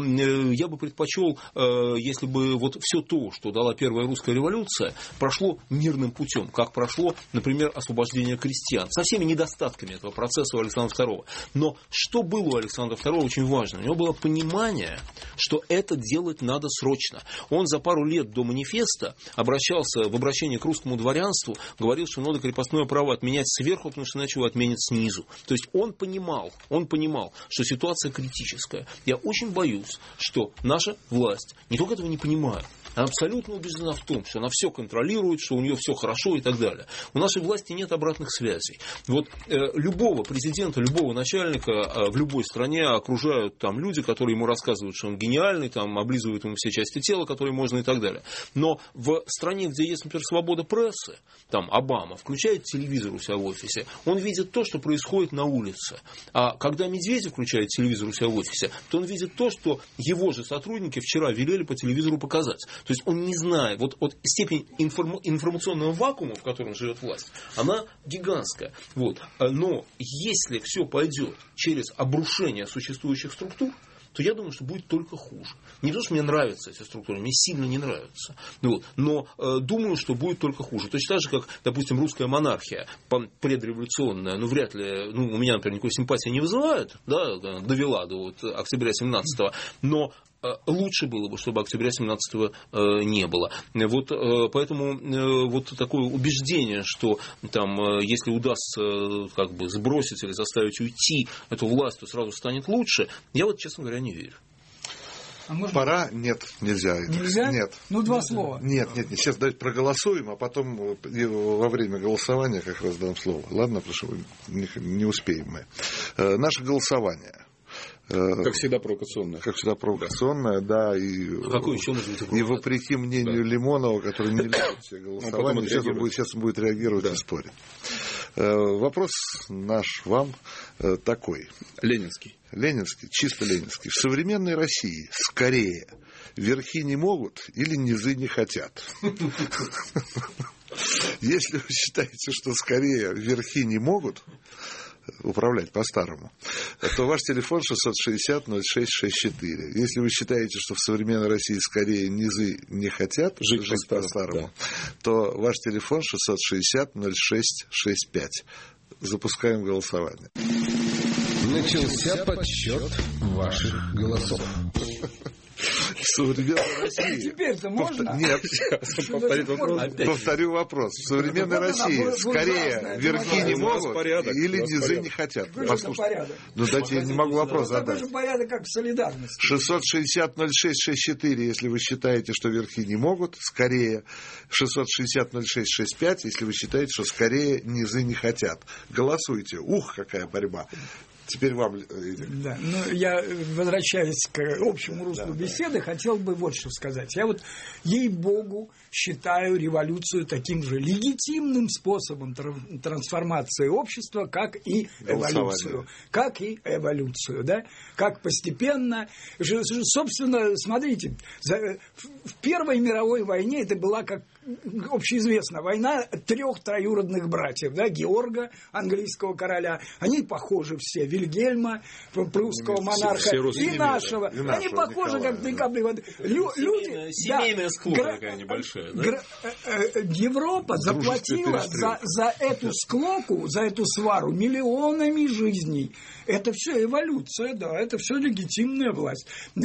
S5: я бы предпочел, если бы вот все то, что дала первая русская революция, прошло мирным путем, как прошло, например, освобождение крестьян, со всеми недостатками этого процесса у Александра второго. Но что было у Александра второго очень важно? У него было понимание, что это делать надо срочно. Он за пару лет до манифеста обращался в обращении к русскому дворянству, говорил, что надо крепостное право отменять сверху, потому что иначе его отменят снизу. То есть он понимал, он понимал, что ситуация критическая. Я очень боюсь, что наша власть не только этого не понимает, она абсолютно убеждена в том, что она все контролирует, что у нее все хорошо и так далее. У нашей власти нет обратных связей. Вот э, любого президента, любого начальника э, в любой стране окружают там люди, которые ему рассказывают, что он гениальный, там облизывают ему все части тела, которые можно и так далее. Но в стране, где есть, например, свобода прессы, там Обама включает телевизор у себя в офисе, он видит то, что происходит на улице. А когда Медведев включает телевизор у себя в офисе, то он видит то, что его же сотрудники вчера велели по телевизору показать. То есть он не знает, вот, вот степень информ, информационного вакуума, в котором живет власть, она гигантская. Вот. Но если все пойдет через обрушение существующих структур, то я думаю, что будет только хуже. Не то, что мне нравятся эти структуры, мне сильно не нравятся. Вот. Но э, думаю, что будет только хуже. Точно так же, как, допустим, русская монархия предреволюционная, ну, вряд ли, ну, у меня, например, никакой симпатии не вызывает, да, довела до вот октября семнадцатого, но лучше было бы, чтобы октября семнадцатого не было. Вот, поэтому вот такое убеждение, что там, если удастся как бы сбросить или заставить уйти эту власть, то сразу станет лучше, я вот, честно говоря, не верю.
S2: А можно... Пора? Нет, нельзя.
S4: Нельзя?
S2: Нет.
S4: Ну, два слова.
S2: Нет, нет, нет. Сейчас давайте проголосуем, а потом во время голосования как раз дам слово. Ладно, потому что не, не успеем мы. Наше голосование.
S3: Как всегда провокационное.
S2: Как всегда провокационное, да. И,
S5: Какой еще может быть
S2: и вопреки мнению да. Лимонова, который не любит все голосования, сейчас он, будет, сейчас он будет реагировать да. и спорить. Вопрос наш вам такой.
S3: Ленинский.
S2: Ленинский, чисто ленинский. В современной России скорее верхи не могут или низы не хотят? Если вы считаете, что скорее верхи не могут управлять по-старому, то ваш телефон шестьсот шестьдесят ноль шесть шестьдесят четыре. Если вы считаете, что в современной России скорее низы не хотят жить, жить по-старому, да. то ваш телефон шестьсот шестьдесят ноль шесть шестьдесят пять. Запускаем голосование.
S8: Начался подсчет ваших голосов.
S2: В современной России.
S4: Теперь-то можно?
S2: Нет. Повторю вопрос. В современной России скорее верхи не могут или низы не хотят? Послушайте. Ну дайте, я не могу вопрос задать.
S4: Такой же порядок, как в солидарности.
S2: шестьсот шестьдесят ноль шесть шестьдесят четыре, если вы считаете, что верхи не могут, скорее. шестьсот шестьдесят ноль шесть шестьдесят пять, если вы считаете, что скорее низы не хотят. Голосуйте. Ух, какая борьба. Теперь вам, Игорь.
S4: Да, ну, я, возвращаясь к общему руслу да, беседы, да. хотел бы вот что сказать. Я вот, ей-богу, считаю революцию таким же легитимным способом трансформации общества, как и эволюцию. Как и эволюцию, да? Как постепенно... Собственно, смотрите, в Первой мировой войне это была, как общеизвестно, война трех троюродных братьев, да, Георга, английского короля, они похожи все, Вильгельма, прусского монарха, все, все и нашего. И они нашего, похожи, Николая, как три капли воды. Лю, люди,
S5: семейная
S4: да,
S5: склока
S4: гра,
S5: такая небольшая. Да?
S4: Гра, Европа заплатила за, за эту склоку, за эту свару миллионами жизней. Это все эволюция, да, это все легитимная власть.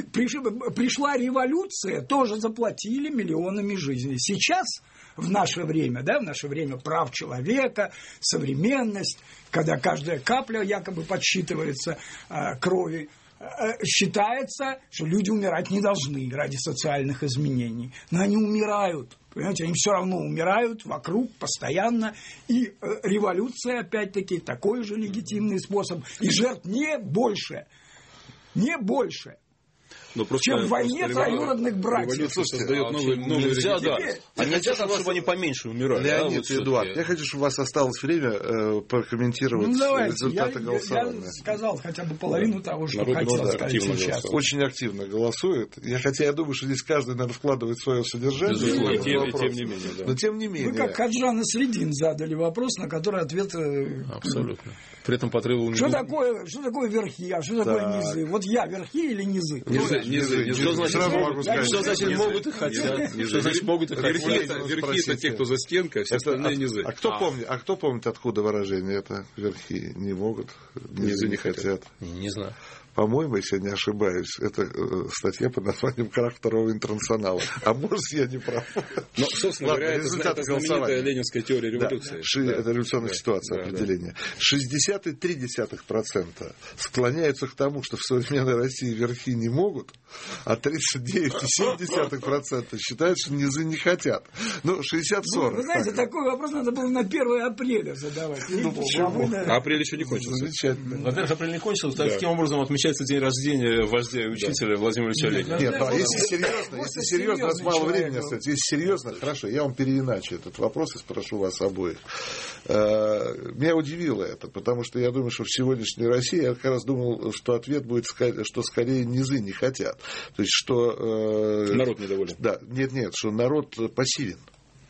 S4: Пришла революция, тоже заплатили миллионами жизней. Сейчас, в наше время, да, в наше время прав человека, современность, когда каждая капля якобы подсчитывается э, крови, э, считается, что люди умирать не должны ради социальных изменений. Но они умирают. Понимаете, они все равно умирают вокруг постоянно. И э, революция, опять-таки, такой же легитимный способ. И жертв не больше. Не больше.
S3: Но просто,
S4: чем в войне троюродных братьев.
S3: Создает новые, новые
S5: нельзя, да. А нельзя, чтобы они поменьше умирали.
S2: Леонид,
S5: да, вот
S2: Эдуард, я хочу, чтобы у вас осталось время э, прокомментировать ну, давайте. результаты я, голосования.
S4: Я сказал хотя бы половину того, что Народ хотел сказать сейчас.
S2: Голосует. Очень активно голосует. Я, хотя я думаю, что здесь каждый, наверное, вкладывает свое содержание.
S3: И тем, и тем не менее. Да.
S2: Но тем не менее.
S4: Вы как Хаджан Насреддин задали вопрос, на который ответ...
S5: Абсолютно. При этом потребовал...
S4: Что такое, что такое верхи, а что такое так. низы? Вот я верхи или низы?
S3: Низы, низы, низы.
S5: Что значит,
S2: Сразу
S5: могут,
S2: могу сказать,
S5: что значит
S2: низы.
S5: могут и хотят? Низы. Что значит могут и хотят?
S3: Верхи, это, верхи это те, кто за стенкой, а все
S2: это,
S3: остальные
S2: а,
S3: низы.
S2: А кто, а. Помнит, а кто помнит, откуда выражение это? Верхи не могут, низы, низы не хотят.
S5: Не знаю.
S2: По-моему, если я не ошибаюсь, это э, статья под названием «Крах второго интернационала». А может, я не прав.
S3: Но, собственно
S2: Ладно,
S3: говоря, это, это знаменитая ленинская теория революции.
S2: Да, да. Это революционная да, ситуация, да, определение. шестьдесят целых три десятых процента склоняются к тому, что в современной России верхи не могут, а тридцать девять целых семь десятых процента считают, что низы не хотят. Ну, шестьдесят-сорок.
S4: Ну, вы знаете, так. такой вопрос надо было на первое апреля задавать.
S2: Ну, почему?
S3: А апрель еще не кончился.
S2: Замечательно.
S5: Во-первых, апрель не кончился, да. Таким образом отмечается день рождения вождя и учителя да. Владимира Ильича Ленина.
S2: Нет, да, если серьезно, если серьезно, у нас мало времени остается. Если серьезно, хорошо, я вам переиначу этот вопрос и спрошу вас обоих. Меня удивило это, потому что я думаю, что в сегодняшней России я как раз думал, что ответ будет, что скорее низы не хотят. То есть, что...
S3: Народ недоволен.
S2: Да, нет, нет, что народ пассивен.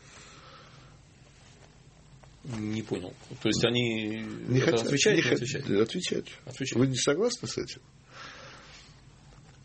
S5: Не понял. То есть они
S2: не хотят
S5: отвечать,
S2: не
S5: не
S2: хот...
S5: отвечать?
S2: Отвечать. Отвечать. Вы не согласны с этим?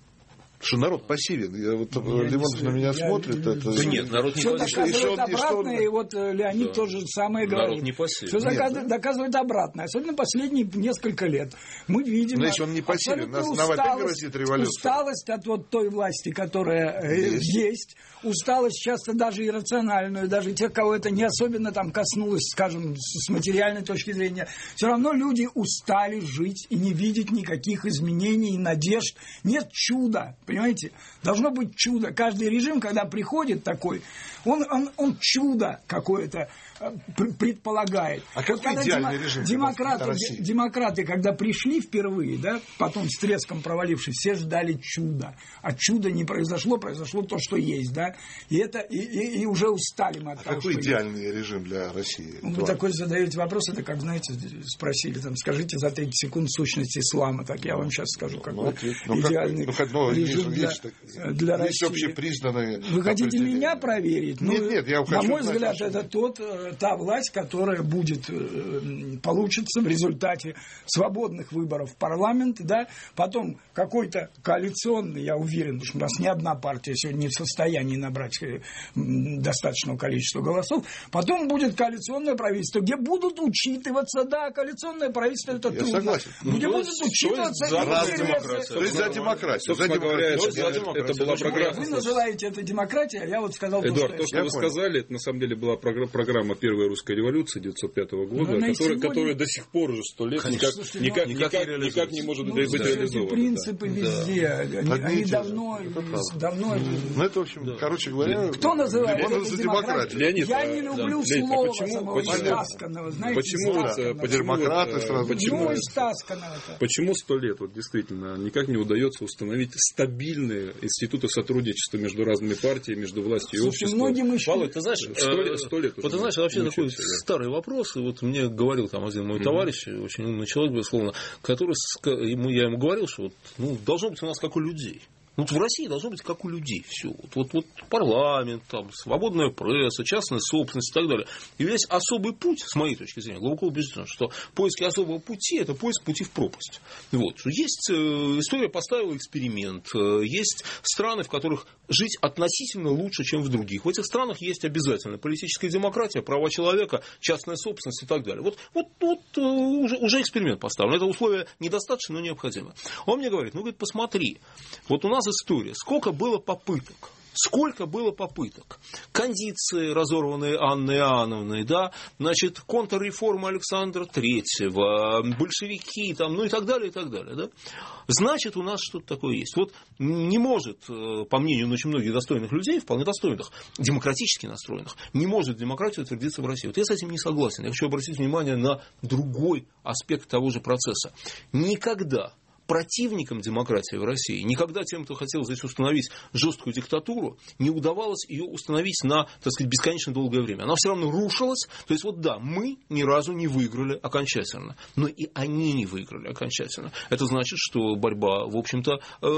S2: что народ пассивен. Я, вот,
S4: я
S2: Лимонов
S4: не,
S2: на меня
S4: я,
S2: смотрит.
S4: Я,
S2: это...
S5: Да нет, народ не
S4: все
S5: пассивен.
S4: доказывает
S2: и что,
S4: обратное, и,
S2: и
S4: вот Леонид
S5: да.
S4: тоже самое
S5: Народ
S4: говорит.
S5: не пассивен.
S4: Все доказ...
S2: Нет,
S4: доказывает обратное, особенно последние несколько лет. Мы видим...
S2: Но если он не пассивен, нас, нам опять грозит революция.
S4: Усталость от вот той власти, которая есть. есть, усталость часто даже иррациональную, даже тех, кого это не особенно там коснулось, скажем, с материальной точки зрения, все равно люди устали жить и не видеть никаких изменений и надежд. Нет чуда, понимаете? Должно быть чудо. Каждый режим, когда приходит такой, он, он, он чудо какое-то предполагает.
S2: А какой
S4: вот когда
S2: идеальный
S4: демо,
S2: режим
S4: демократы, демократы, когда пришли впервые, да, потом с треском провалившись, все ждали чуда. А чудо не произошло, произошло то, что есть, да. И это и, и, и уже устали мы от
S2: а
S4: того,
S2: какой
S4: что
S2: идеальный есть. Режим для России?
S4: Вы
S2: Два.
S4: такой задаете вопрос, это как, знаете, спросили, там, скажите за тридцать секунд сущность ислама, так я вам сейчас скажу, какой ну, идеальный ну, как, ну, режим для,
S2: есть,
S4: для
S2: есть
S4: России.
S2: Общепризнанные.
S4: Вы хотите меня проверить?
S2: Нет,
S4: ну,
S2: нет, я
S4: на мой
S2: знать,
S4: взгляд,
S2: что...
S4: это тот, та власть, которая будет получится в результате свободных выборов в парламент, да, потом какой-то коалиционный, я уверен, потому что у нас ни одна партия сегодня не в состоянии набрать достаточного количества голосов, потом будет коалиционное правительство, где будут учитываться, да, коалиционное правительство это
S2: я
S4: трудно,
S2: согласен.
S4: где
S5: ну,
S4: будут учитываться
S2: интересы. То есть за демократию.
S3: Собственно говоря, это была программа.
S4: Вы называете это демократией, а я вот сказал
S3: Эдуард,
S4: то,
S3: что, что вы
S2: понял.
S3: сказали, это на самом деле была программа первой русской революции девятьсот пятого года, которая, сегодня... которая до сих пор уже сто лет никак,
S4: Слушайте,
S3: никак,
S5: ну,
S3: никак,
S5: никак,
S3: никак не может
S4: ну,
S3: быть
S4: да.
S3: реализована.
S4: Эти принципы да. везде, да. они, они давно, давно...
S2: Ну, это, в общем, да. короче говоря...
S4: Кто называет
S2: это
S4: за демократию?
S3: Леонид,
S4: я не люблю
S3: да.
S4: слова
S3: почему,
S4: самого
S3: почему,
S4: истасканного, знаете,
S3: почему,
S4: истасканного.
S3: почему,
S2: демократы сразу...
S3: Почему,
S4: ну, истасканного.
S3: почему сто лет, вот действительно, никак не удается установить стабильные институты сотрудничества между разными партиями, между властью и обществом?
S4: Многим еще...
S5: Володь, ты знаешь,
S3: сто лет, сто лет
S5: вот ты знаешь, вообще такой старый вопрос, и вот мне говорил там один мой mm-hmm. товарищ, очень умный человек, безусловно, который, ему, я ему говорил, что вот, ну, должно быть у нас как у людей. Вот в России должно быть как у людей все. Вот, вот, вот парламент, там, свободная пресса, частная собственность и так далее. И весь особый путь, с моей точки зрения, глубоко убежден, что поиски особого пути – это поиск пути в пропасть. Вот. Есть история поставила эксперимент. Есть страны, в которых жить относительно лучше, чем в других. В этих странах есть обязательно политическая демократия, права человека, частная собственность и так далее. Вот, вот, вот уже, уже эксперимент поставлен. Это условие недостаточно, но необходимо. Он мне говорит, ну, говорит, посмотри, вот у нас история, сколько было попыток, сколько было попыток, кондиции, разорванные Анной Иоанновной, да, значит, контрреформа Александра Третьего, большевики, там, ну и так далее, и так далее, да. Значит, у нас что-то такое есть. Вот не может, по мнению очень многих достойных людей, вполне достойных, демократически настроенных, не может демократия утвердиться в России. Вот я с этим не согласен. Я хочу обратить внимание на другой аспект того же процесса. Никогда противникам демократии в России, никогда тем, кто хотел здесь установить жесткую диктатуру, не удавалось ее установить на, так сказать, бесконечно долгое время. Она все равно рушилась. То есть, вот да, мы ни разу не выиграли окончательно, но и они не выиграли окончательно. Это значит, что борьба, в общем-то,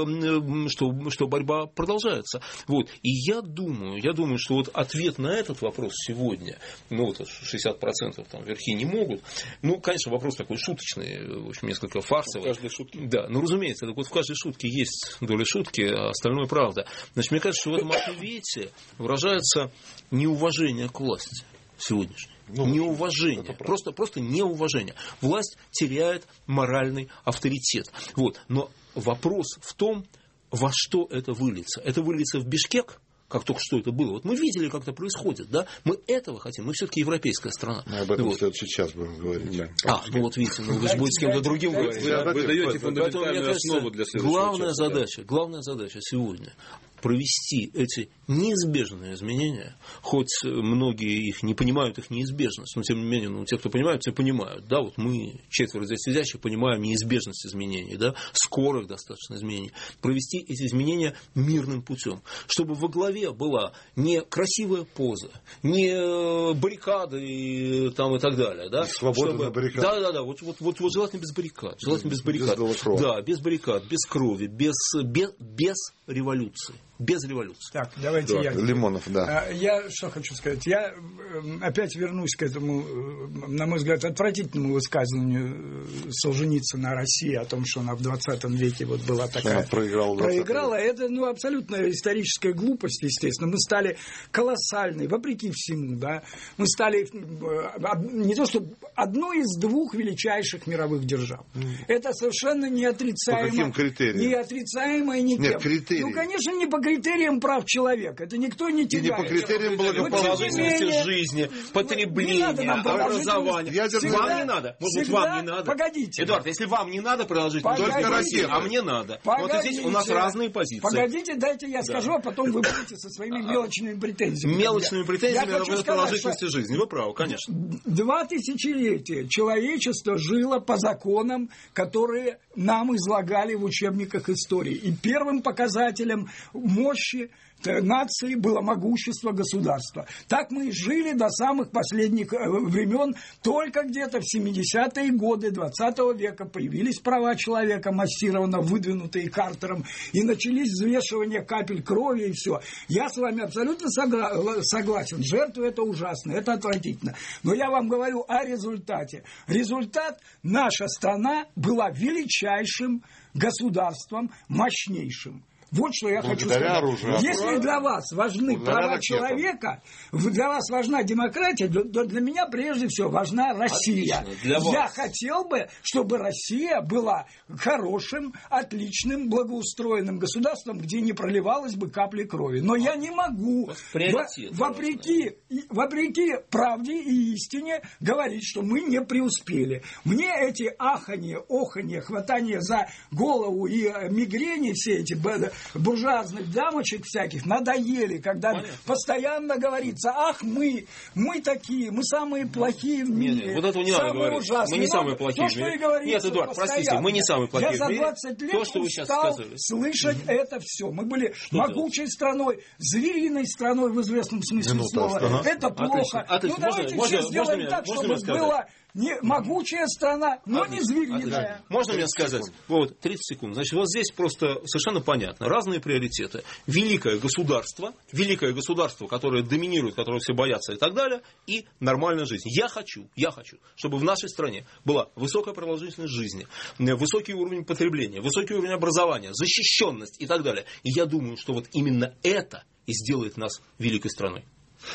S5: э, что, что борьба продолжается. Вот. И я думаю, я думаю, что вот ответ на этот вопрос сегодня, ну, вот шестьдесят процентов там верхи не могут, ну, конечно, вопрос такой шуточный, в общем, несколько фарсовый.
S3: В каждой шутке.
S5: Да, ну, разумеется, так вот в каждой шутке есть доля шутки, а остальное правда. Значит, мне кажется, что в этом ответе выражается неуважение к власти сегодняшней. Ну, неуважение, просто, просто неуважение. Власть теряет моральный авторитет. Вот. Но вопрос в том, во что это выльется. Это выльется в Бишкек, как только что это было. Вот мы видели, как это происходит, да? Мы этого хотим. Мы все-таки европейская страна.
S2: Мы об этом
S5: вот.
S2: в следующий час будем говорить. Да.
S5: А, ну вот видите, ну, вы же будете с кем-то другим говорить.
S3: Вы, вы даете фундаментальную основу для следующего
S5: главная
S3: часа,
S5: задача, да. главная задача сегодня провести эти неизбежные изменения, хоть многие их не понимают, их неизбежность, но тем не менее, ну, те, кто понимают, те понимают, да, вот мы, четверо здесь сидящих, понимаем неизбежность изменений, да, скорых достаточно изменений, провести эти изменения мирным путем, чтобы во главе была не красивая поза, не баррикады там, и так далее, да,
S2: свобода
S5: чтобы...
S2: на баррикад.
S5: Да, да, да, вот, вот, вот, вот желательно без баррикад, желательно без баррикад,
S2: без
S5: да, без баррикад, без крови, без, без, без революции. без революции.
S4: Так, давайте
S2: да,
S4: я.
S2: Лимонов, да.
S4: Я что хочу сказать. Я опять вернусь к этому, на мой взгляд, отвратительному высказыванию Солженицына о России, о том, что она в двадцатом веке вот была такая...
S2: Она проиграла.
S4: Проиграла. Это, ну, абсолютно историческая глупость, естественно. Мы стали колоссальной, вопреки всему, да. Мы стали не то что одной из двух величайших мировых держав. Mm. Это совершенно неотрицаемо.
S2: По каким критериям?
S4: Неотрицаемо и никем.
S2: Нет, критерии.
S4: Ну, конечно, не по критериям прав человека. Это никто не тягает.
S2: И не по критериям
S5: благополучия жизни, потребления, образования.
S4: Всегда,
S5: вам не надо. Может быть, вам не надо.
S4: Погодите.
S5: Эдуард, если вам не надо продолжительность жизни, только ракеты, а мне надо.
S4: Погодите.
S5: Вот здесь у нас разные позиции.
S4: Погодите, дайте я скажу, да. А потом вы будете со своими мелочными претензиями.
S5: Мелочными претензиями на продолжительности жизни. Вы правы, конечно.
S4: Два тысячелетия человечество жило по законам, которые нам излагали в учебниках истории. И первым показателем мощи нации было могущество государства. Так мы и жили до самых последних времен. Только где-то в семидесятые годы двадцатого века появились права человека, массированно выдвинутые Картером, и начались взвешивания капель крови и все. Я с вами абсолютно согла- согласен. Жертвы — это ужасно, это отвратительно. Но я вам говорю о результате. Результат: наша страна была величайшим государством, мощнейшим. Вот что я хочу сказать. Оружию. Если для вас важны Благодаря права ракетам. человека, для вас важна демократия, то для меня прежде всего важна Россия. Я хотел бы, чтобы Россия была хорошим, отличным, благоустроенным государством, где не проливалась бы капли крови. Но я не могу, вопреки, вопреки правде и истине, говорить, что мы не преуспели. Мне эти аханье, оханье, хватание за голову и мигрени, все эти буржуазных дамочек всяких надоели, когда Понятно. постоянно говорится: ах, мы, мы такие, мы самые плохие в мире.
S5: Нет, нет, вот этого не надо говорить.
S4: Ужасные.
S5: Мы не самые плохие
S4: то, в мире. Нет,
S5: Эдуард, простите, мы не самые плохие
S4: Я
S5: в мире.
S4: за двадцать лет
S5: то, что вы сейчас
S4: устал
S5: сказали.
S4: слышать mm-hmm. это все. Мы были
S5: что
S4: могучей делать? страной, звериной страной в известном смысле
S2: Минута,
S4: слова.
S2: ага.
S4: Это плохо.
S5: Отлично. Отлично.
S4: Ну, давайте
S5: можно,
S4: все
S5: можно,
S4: сделаем
S5: можно
S4: так,
S5: можно
S4: чтобы была не могучая страна, но Отлично. не звериная.
S5: Отлично. Можно мне сказать? Вот, тридцать секунд. Значит, вот здесь просто совершенно понятно. Разные приоритеты. Великое государство, великое государство, которое доминирует, которое все боятся и так далее, и нормальная жизнь. Я хочу, я хочу, чтобы в нашей стране была высокая продолжительность жизни, высокий уровень потребления, высокий уровень образования, защищенность и так далее. И я думаю, что вот именно это и сделает нас великой страной.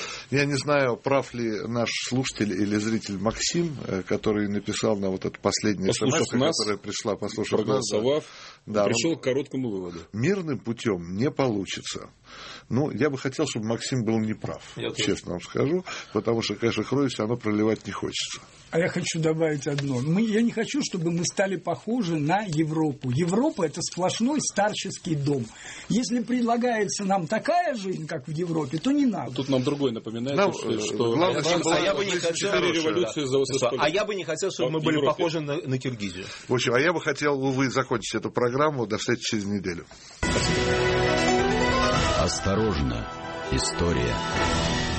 S2: Я не знаю, прав ли наш слушатель или зритель Максим, который написал на вот эту последнюю смс, которая пришла, послушав
S3: проголосовав,
S2: нас, да,
S3: пришел к короткому выводу.
S2: Мирным путем не получится. Ну, я бы хотел, чтобы Максим был неправ, я честно вам скажу, потому что, конечно, крови все равно проливать не хочется.
S4: А я хочу добавить одно. Мы, я не хочу, чтобы мы стали похожи на Европу. Европа – это сплошной старческий дом. Если предлагается нам такая жизнь, как в Европе, то не надо.
S3: Тут нам другое напоминает,
S2: нам,
S3: что, что
S2: главное,
S5: а, а, я бы не хотел,
S3: революции за
S5: да. а я бы не хотел, чтобы мы были Европе. похожи на, на Киргизию.
S2: В общем, а я бы хотел, увы, закончить эту программу. До встречи через неделю.
S1: Осторожно, история.